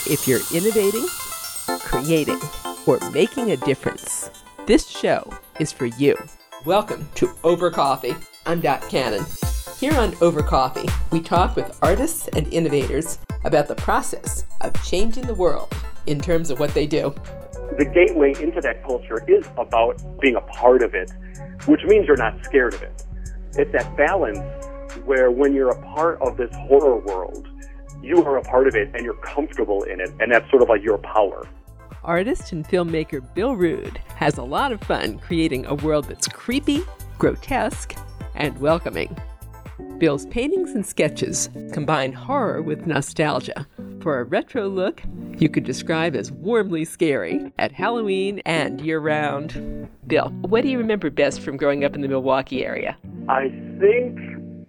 If you're innovating, creating, or making a difference, this show is for you. Welcome to Over Coffee. I'm Dot Cannon. Here on Over Coffee, we talk with artists and innovators about the process of changing the world in terms of what they do. The gateway into that culture is about being a part of it, which means you're not scared of it. It's that balance where when you're a part of this horror world, you are a part of it and you're comfortable in it, and that's sort of like your power. Artist and filmmaker Bill Rood has a lot of fun creating a world that's creepy, grotesque, and welcoming. Bill's paintings and sketches combine horror with nostalgia for a retro look you could describe as warmly scary at Halloween and year-round. Bill, what do you remember best from growing up in the Milwaukee area? I think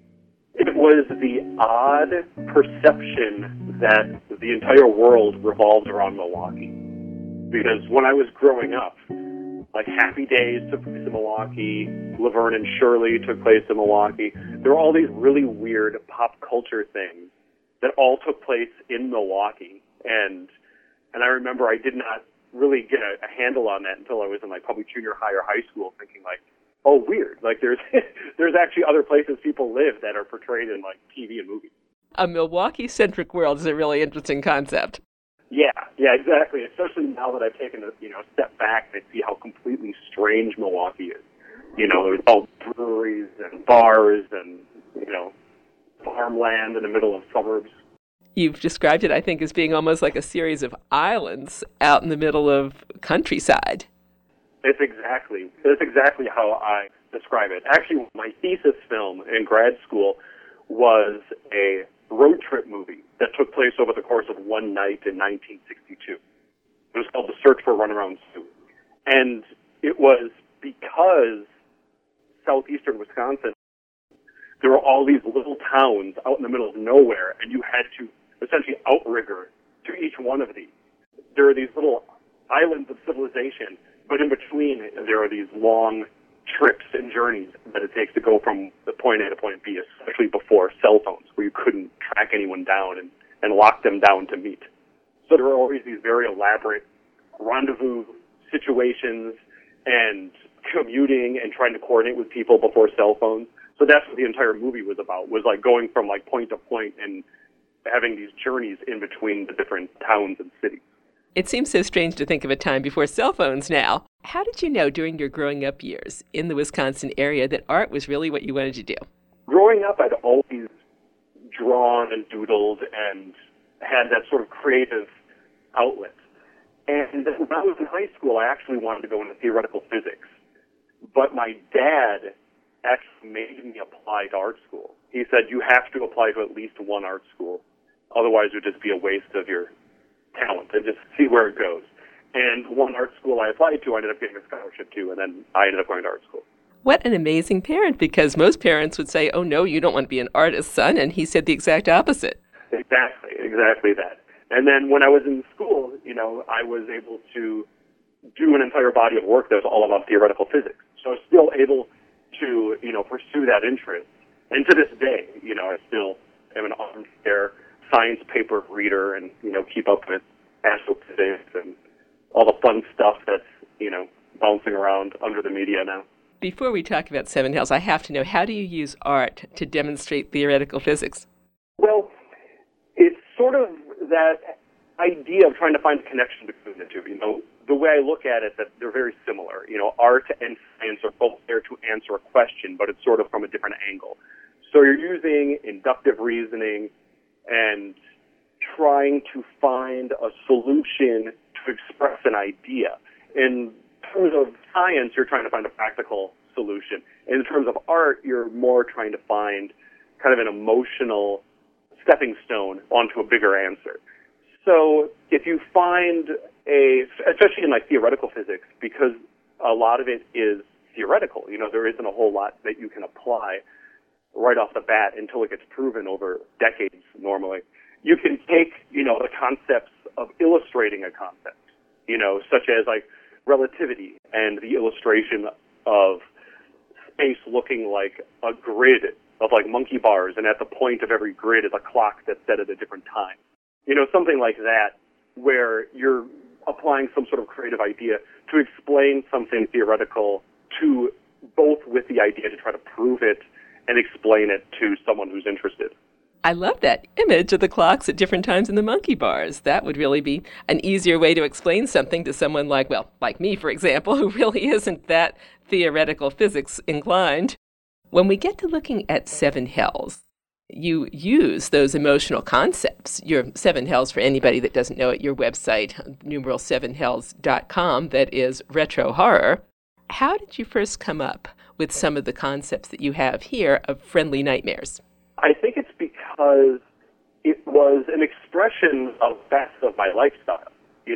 it was the odd perception that the entire world revolved around Milwaukee. Because when I was growing up, like Happy Days took place in Milwaukee, Laverne and Shirley took place in Milwaukee. There were all these really weird pop culture things that all took place in Milwaukee. And I remember I did not really get a handle on that until I was in like probably junior high or high school, thinking like, oh, weird. Like there's actually other places people live that are portrayed in like TV and movies. A Milwaukee-centric world is a really interesting concept. Yeah, exactly. Especially now that I've taken a step back and see how completely strange Milwaukee is. There's all breweries and bars and farmland in the middle of suburbs. You've described it, I think, as being almost like a series of islands out in the middle of countryside. That's exactly how I describe it. Actually, my thesis film in grad school was a road trip movie that took place over the course of one night in 1962. It was called The Search for Runaround Sue. And it was because southeastern Wisconsin, there were all these little towns out in the middle of nowhere, and you had to essentially outrigger to each one of these. There are these little islands of civilization, but in between there are these long trips and journeys that it takes to go from the point A to point B, especially before cell phones, where you couldn't track anyone down and lock them down to meet. So there were always these very elaborate rendezvous situations and commuting and trying to coordinate with people before cell phones. So that's what the entire movie was about, was like going from like point to point and having these journeys in between the different towns and cities. It seems so strange to think of a time before cell phones now. How did you know during your growing up years in the Wisconsin area that art was really what you wanted to do? Growing up, I'd always drawn and doodled and had that sort of creative outlet. And when I was in high school, I actually wanted to go into theoretical physics. But my dad actually made me apply to art school. He said, you have to apply to at least one art school. Otherwise, it would just be a waste of your talent and just see where it goes. And one art school I applied to, I ended up getting a scholarship to, and then I ended up going to art school. What an amazing parent, because most parents would say, oh, no, you don't want to be an artist's son, and he said the exact opposite. Exactly that. And then when I was in school, I was able to do an entire body of work that was all about theoretical physics. So I was still able to, pursue that interest. And to this day, I still am an armchair science paper reader and, keep up with astrophysics and all the fun stuff that's, bouncing around under the media now. Before we talk about Seven Hills, I have to know, how do you use art to demonstrate theoretical physics? Well, it's sort of that idea of trying to find a connection between the two. The way I look at it, that they're very similar. Art and science are both there to answer a question, but it's sort of from a different angle. So you're using inductive reasoning and trying to find a solution to express an idea. In terms of science, you're trying to find a practical solution. In terms of art, you're more trying to find kind of an emotional stepping stone onto a bigger answer. So if you find especially in like theoretical physics, because a lot of it is theoretical, there isn't a whole lot that you can apply right off the bat until it gets proven over decades normally. You can take, the concepts of illustrating a concept, such as like relativity and the illustration of space looking like a grid of like monkey bars, and at the point of every grid is a clock that's set at a different time. Something like that where you're applying some sort of creative idea to explain something theoretical to both with the idea to try to prove it and explain it to someone who's interested. I love that image of the clocks at different times in the monkey bars. That would really be an easier way to explain something to someone like me, for example, who really isn't that theoretical physics inclined. When we get to looking at Seven Hells, you use those emotional concepts. Your Seven Hells, for anybody that doesn't know it, your website, numeral7hells.com, that is retro horror. How did you first come up with some of the concepts that you have here of friendly nightmares? I think it's because it was an expression of best of my lifestyle.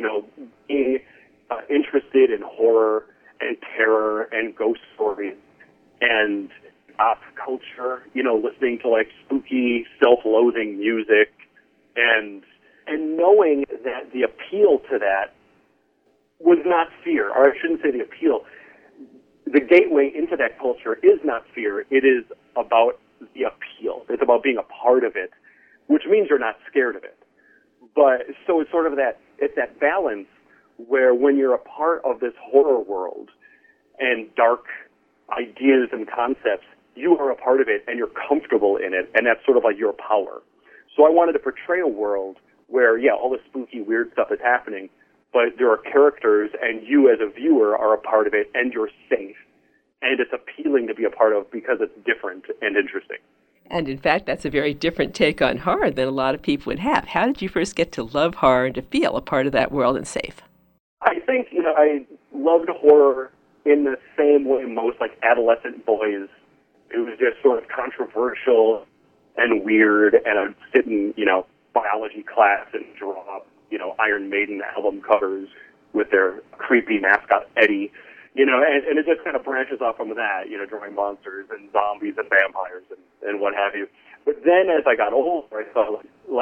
Being interested in horror and terror and ghost stories and pop culture, listening to like spooky, self-loathing music and knowing that the appeal to that was not fear, or I shouldn't say the appeal. The gateway into that culture is not fear. It is about the appeal. It's about being a part of it, which means you're not scared of it. But so it's sort of it's that balance where when you're a part of this horror world and dark ideas and concepts, you are a part of it and you're comfortable in it, and that's sort of like your power. So I wanted to portray a world where, all this spooky, weird stuff is happening, but there are characters and you as a viewer are a part of it and you're safe. And it's appealing to be a part of because it's different and interesting. And in fact, that's a very different take on horror than a lot of people would have. How did you first get to love horror and to feel a part of that world and safe? I think, I loved horror in the same way most like adolescent boys. It was just sort of controversial and weird, and I'd sit in, biology class and draw, Iron Maiden album covers with their creepy mascot Eddie. And it just kind of branches off from that, drawing monsters and zombies and vampires and what have you. But then as I got older, I saw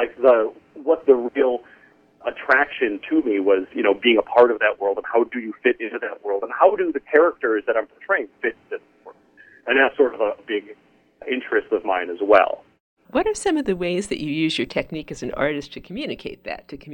what the real attraction to me was, being a part of that world, and how do you fit into that world, and how do the characters that I'm portraying fit into this world. And that's sort of a big interest of mine as well. What are some of the ways that you use your technique as an artist to communicate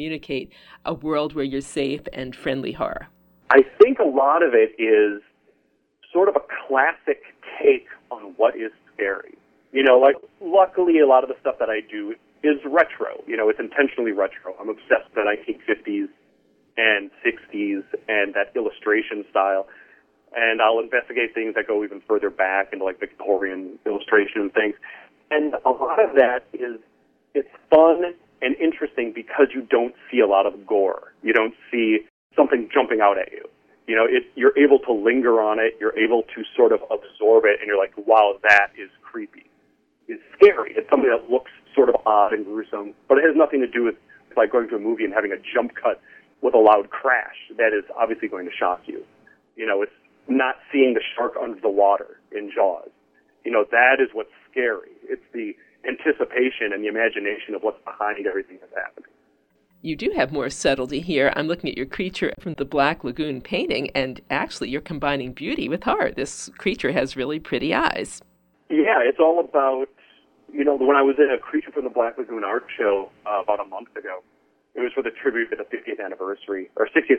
a world where you're safe and friendly horror? I think a lot of it is sort of a classic take on what is scary. Luckily, a lot of the stuff that I do is retro. It's intentionally retro. I'm obsessed with the 1950s and 60s and that illustration style. And I'll investigate things that go even further back into like Victorian illustration and things. And a lot of that it's fun and interesting because you don't see a lot of gore. You don't see something jumping out at you. You're able to linger on it. You're able to sort of absorb it, and you're like, wow, that is creepy. It's scary. It's something that looks sort of odd and gruesome, but it has nothing to do with like going to a movie and having a jump cut with a loud crash. That is obviously going to shock you. It's not seeing the shark under the water in Jaws. That is what's scary. It's the anticipation and the imagination of what's behind everything that's happening. You do have more subtlety here. I'm looking at your creature from the Black Lagoon painting, and actually you're combining beauty with horror. This creature has really pretty eyes. Yeah, it's all about, when I was at a Creature from the Black Lagoon art show about a month ago, it was for the tribute to the 60th anniversary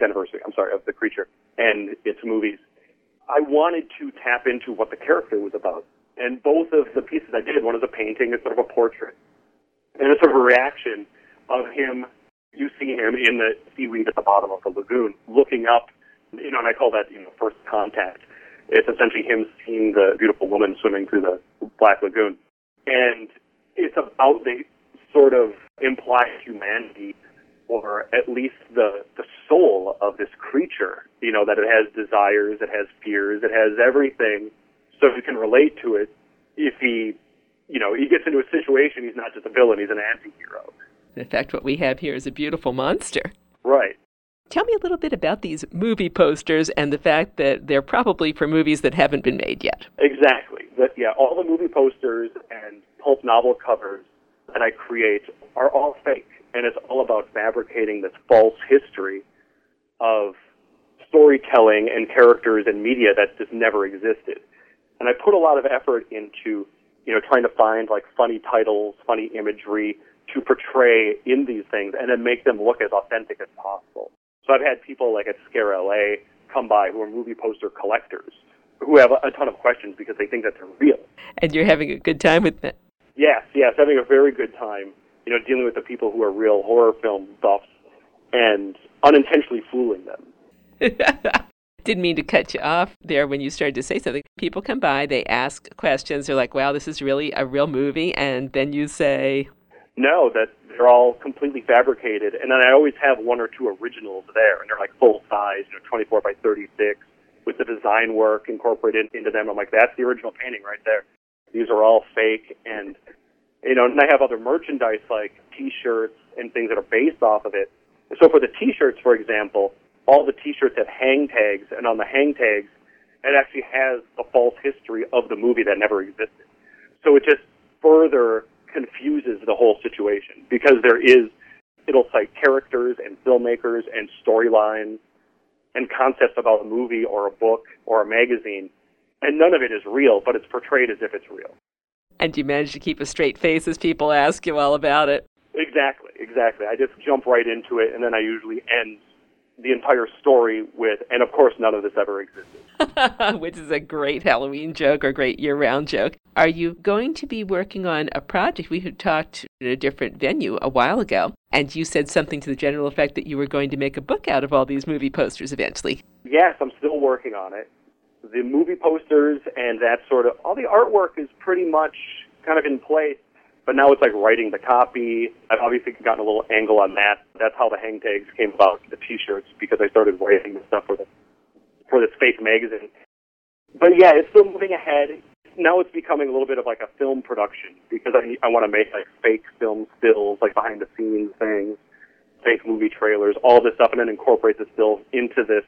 of the creature and its movies. I wanted to tap into what the character was about. And both of the pieces I did, one is a painting, it's sort of a portrait, and it's sort of a reaction of him. You see him in the seaweed at the bottom of the lagoon, looking up, and I call that, first contact. It's essentially him seeing the beautiful woman swimming through the Black Lagoon. And it's about the sort of implied humanity, or at least the soul of this creature, that it has desires, it has fears, it has everything, so you can relate to it. If he gets into a situation, he's not just a villain, he's an anti-hero. In fact, what we have here is a beautiful monster. Right. Tell me a little bit about these movie posters and the fact that they're probably for movies that haven't been made yet. Exactly. All the movie posters and pulp novel covers that I create are all fake, and it's all about fabricating this false history of storytelling and characters and media that just never existed. And I put a lot of effort into trying to find like funny titles, funny imagery to portray in these things and then make them look as authentic as possible. So I've had people like at Scare LA come by who are movie poster collectors who have a ton of questions because they think that they're real. And you're having a good time with that. Yes, having a very good time, dealing with the people who are real horror film buffs and unintentionally fooling them. Didn't mean to cut you off there when you started to say something. People come by, they ask questions, they're like, wow, this is really a real movie, and then you say... No, that they're all completely fabricated, and then I always have one or two originals there, and they're like full size, 24 by 36, with the design work incorporated into them. I'm like, that's the original painting right there. These are all fake, and and I have other merchandise like T-shirts and things that are based off of it. So for the T-shirts, for example, all the T-shirts have hang tags, and on the hang tags, it actually has a false history of the movie that never existed. So it just further confuses the whole situation because it'll cite characters and filmmakers and storylines and concepts about a movie or a book or a magazine, and none of it is real, but it's portrayed as if it's real. And you manage to keep a straight face as people ask you all about it. Exactly. I just jump right into it, and then I usually end the entire story with, and of course none of this ever existed. Which is a great Halloween joke or great year-round joke. Are you going to be working on a project? We had talked at a different venue a while ago, and you said something to the general effect that you were going to make a book out of all these movie posters eventually. Yes, I'm still working on it. The movie posters and that sort of, all the artwork is pretty much kind of in place, but now it's like writing the copy. I've obviously gotten a little angle on that. That's how the hang tags came about, the T-shirts, because I started writing the stuff for this fake magazine. But yeah, it's still moving ahead. Now it's becoming a little bit of like a film production because I want to make like fake film stills, like behind the scenes things, fake movie trailers, all this stuff, and then incorporate the stills into this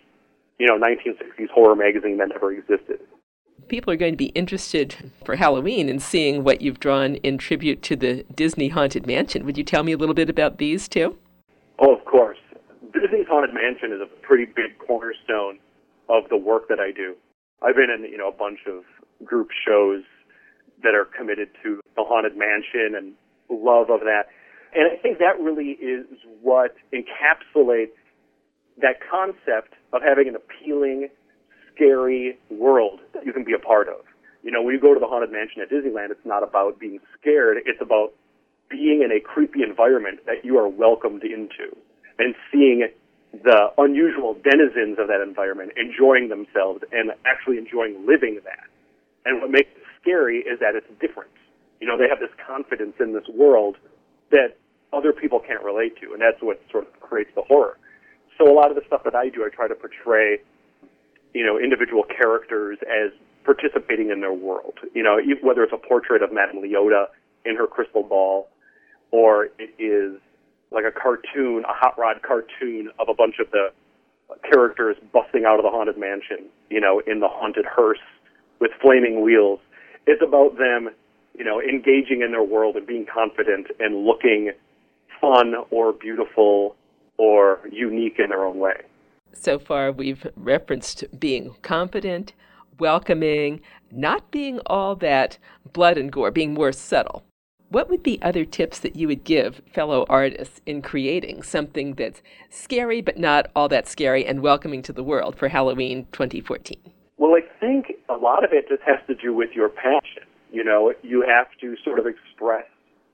1960s horror magazine that never existed. People are going to be interested for Halloween in seeing what you've drawn in tribute to the Disney Haunted Mansion. Would you tell me a little bit about these too? Oh, of course. Disney's Haunted Mansion is a pretty big cornerstone of the work that I do. I've been in a bunch of group shows that are committed to the Haunted Mansion and love of that. And I think that really is what encapsulates that concept of having an appealing, scary world that you can be a part of. When you go to the Haunted Mansion at Disneyland, it's not about being scared. It's about being in a creepy environment that you are welcomed into and seeing the unusual denizens of that environment enjoying themselves and actually enjoying living that. And what makes it scary is that it's different. They have this confidence in this world that other people can't relate to, and that's what sort of creates the horror. So a lot of the stuff that I do, I try to portray, individual characters as participating in their world. Whether it's a portrait of Madame Leota in her crystal ball, or it is like a cartoon, a hot rod cartoon of a bunch of the characters busting out of the Haunted Mansion, in the haunted hearse with flaming wheels. It's about them, engaging in their world and being confident and looking fun or beautiful or unique in their own way. So far, we've referenced being confident, welcoming, not being all that blood and gore, being more subtle. What would be other tips that you would give fellow artists in creating something that's scary but not all that scary and welcoming to the world for Halloween 2014? Well, I think a lot of it just has to do with your passion. You have to sort of express,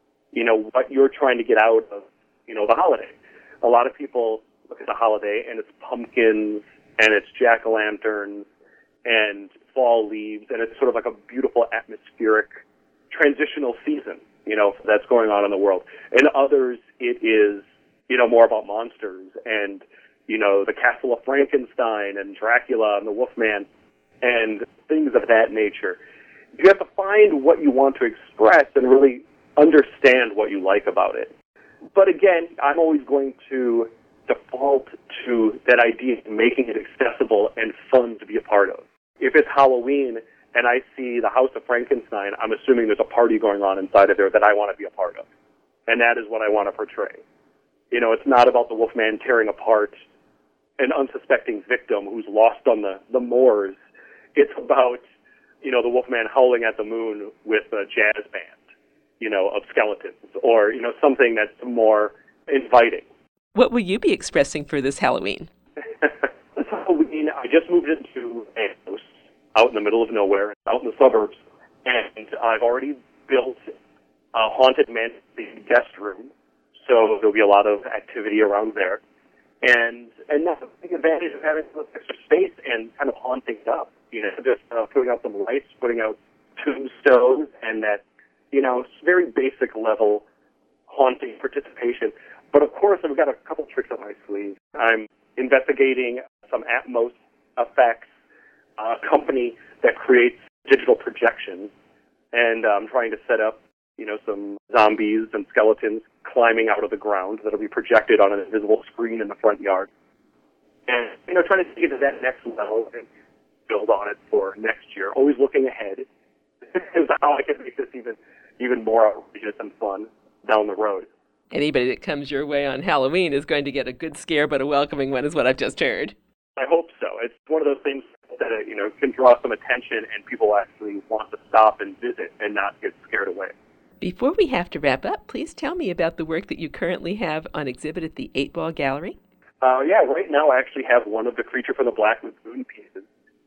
what you're trying to get out of, the holiday. A lot of people look at the holiday and it's pumpkins and it's jack-o'-lanterns and fall leaves, and it's sort of like a beautiful atmospheric transitional season, that's going on in the world. And others, it is, more about monsters and, the Castle of Frankenstein and Dracula and the Wolfman and things of that nature. You have to find what you want to express and really understand what you like about it. But again, I'm always going to default to that idea of making it accessible and fun to be a part of. If it's Halloween and I see the House of Frankenstein, I'm assuming there's a party going on inside of there that I want to be a part of. And that is what I want to portray. It's not about the Wolfman tearing apart an unsuspecting victim who's lost on the moors. It's about the Wolfman howling at the moon with a jazz band, of skeletons, or, something that's more inviting. What will you be expressing for this Halloween? This Halloween, I just moved into a house out in the middle of nowhere, out in the suburbs, and I've already built a haunted mansion guest room, so there'll be a lot of activity around there. And that's a big advantage of having this extra space and kind of haunting it up, just putting out some lights, putting out tombstones, and that, very basic level haunting participation. But of course, I've got a couple tricks up my sleeve. I'm investigating some Atmos effects, a company that creates digital projections, and I'm trying to set up, some zombies and skeletons climbing out of the ground that'll be projected on an invisible screen in the front yard. And, trying to take it to that next level and build on it for next year. Always looking ahead is how I can make this even more outrageous and fun down the road. Anybody that comes your way on Halloween is going to get a good scare, but a welcoming one is what I've just heard. I hope so. It's one of those things that, can draw some attention and people actually want to stop and visit and not get scared away. Before we have to wrap up, please tell me about the work that you currently have on exhibit at the 8 Ball Gallery. Right now I actually have one of the Creature from the Black Lagoon pieces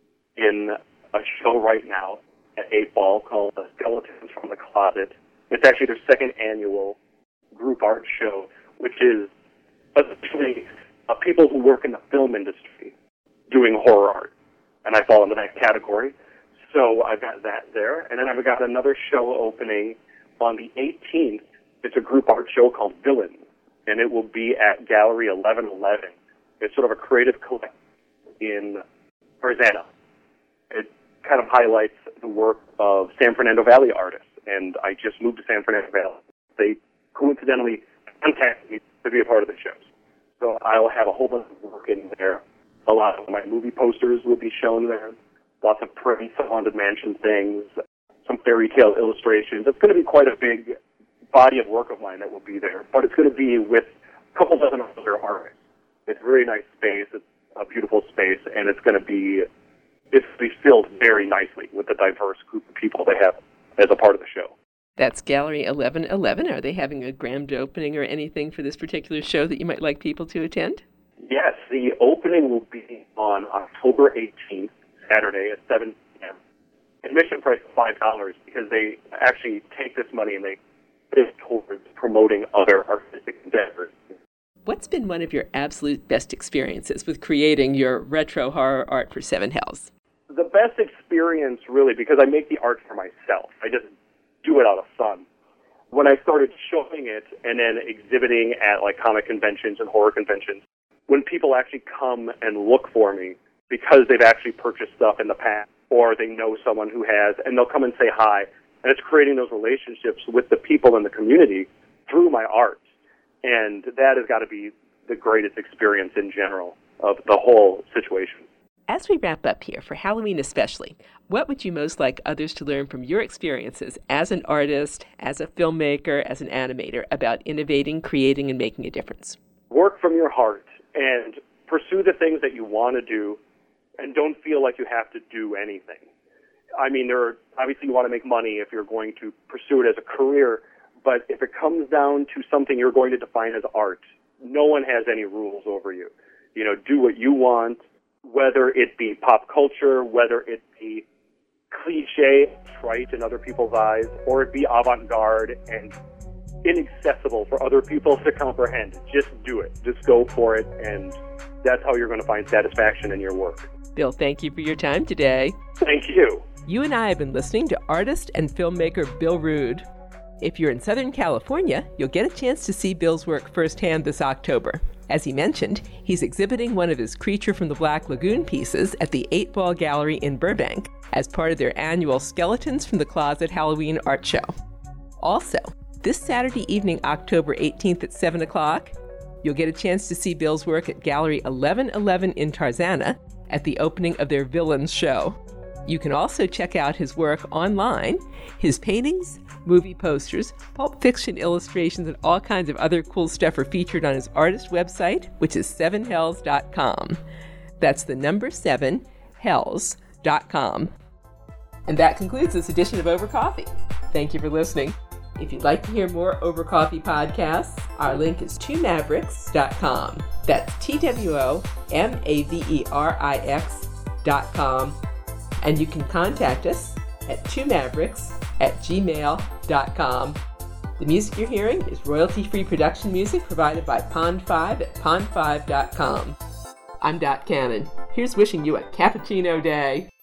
in a show right now at 8 Ball called Skeletons from the Closet. It's actually their second annual group art show, which is essentially people who work in the film industry doing horror art. And I fall into that category. So I've got that there. And then I've got another show opening on the 18th. It's a group art show called Villains, and it will be at Gallery 1111. It's sort of a creative collective in Tarzana. It kind of highlights the work of San Fernando Valley artists, and I just moved to San Fernando Valley. They coincidentally contacted me to be a part of the shows. So I'll have a whole bunch of work in there. A lot of my movie posters will be shown there. Lots of pretty haunted mansion things, some fairy tale illustrations. It's going to be quite a big body of work of mine that will be there, but it's going to be with a couple dozen other artists. It's a very nice space. It's a beautiful space, and it's going to be filled very nicely with the diverse group of people they have as a part of the show. That's Gallery 1111. Are they having a grand opening or anything for this particular show that you might like people to attend? Yes, the opening will be on October 18th, Saturday at 7 p.m. Admission price is $5 because they actually take this money and they put it towards promoting other artistic endeavors. What's been one of your absolute best experiences with creating your retro horror art for Seven Hells? The best experience, really, because I make the art for myself. I just do it out of fun. When I started showing it and then exhibiting at comic conventions and horror conventions, when people actually come and look for me because they've actually purchased stuff in the past or they know someone who has, and they'll come and say hi, and it's creating those relationships with the people in the community through my art. And that has got to be the greatest experience in general of the whole situation. As we wrap up here, for Halloween especially, what would you most like others to learn from your experiences as an artist, as a filmmaker, as an animator about innovating, creating, and making a difference? Work from your heart and pursue the things that you want to do and don't feel like you have to do anything. I mean, obviously you want to make money if you're going to pursue it as a career, but if it comes down to something you're going to define as art, no one has any rules over you. Do what you want, whether it be pop culture, whether it be cliche, trite in other people's eyes, or it be avant-garde and inaccessible for other people to comprehend. Just do it. Just go for it, and that's how you're going to find satisfaction in your work. Bill, thank you for your time today. Thank you. You and I have been listening to artist and filmmaker Bill Rood. If you're in Southern California, you'll get a chance to see Bill's work firsthand this October. As he mentioned, he's exhibiting one of his Creature from the Black Lagoon pieces at the 8 Ball Gallery in Burbank as part of their annual Skeletons from the Closet Halloween art show. Also, this Saturday evening, October 18th at 7 o'clock, you'll get a chance to see Bill's work at Gallery 1111 in Tarzana at the opening of their Villains show. You can also check out his work online. His paintings, movie posters, pulp fiction illustrations, and all kinds of other cool stuff are featured on his artist website, which is 7hells.com. That's the number 7hells.com. And that concludes this edition of Over Coffee. Thank you for listening. If you'd like to hear more Over Coffee podcasts, our link is twomavericks.com. That's TWOMAVERIX.com. And you can contact us at twomavericks@gmail.com. The music you're hearing is royalty-free production music provided by Pond5 at pond5.com. I'm Dot Cannon. Here's wishing you a cappuccino day.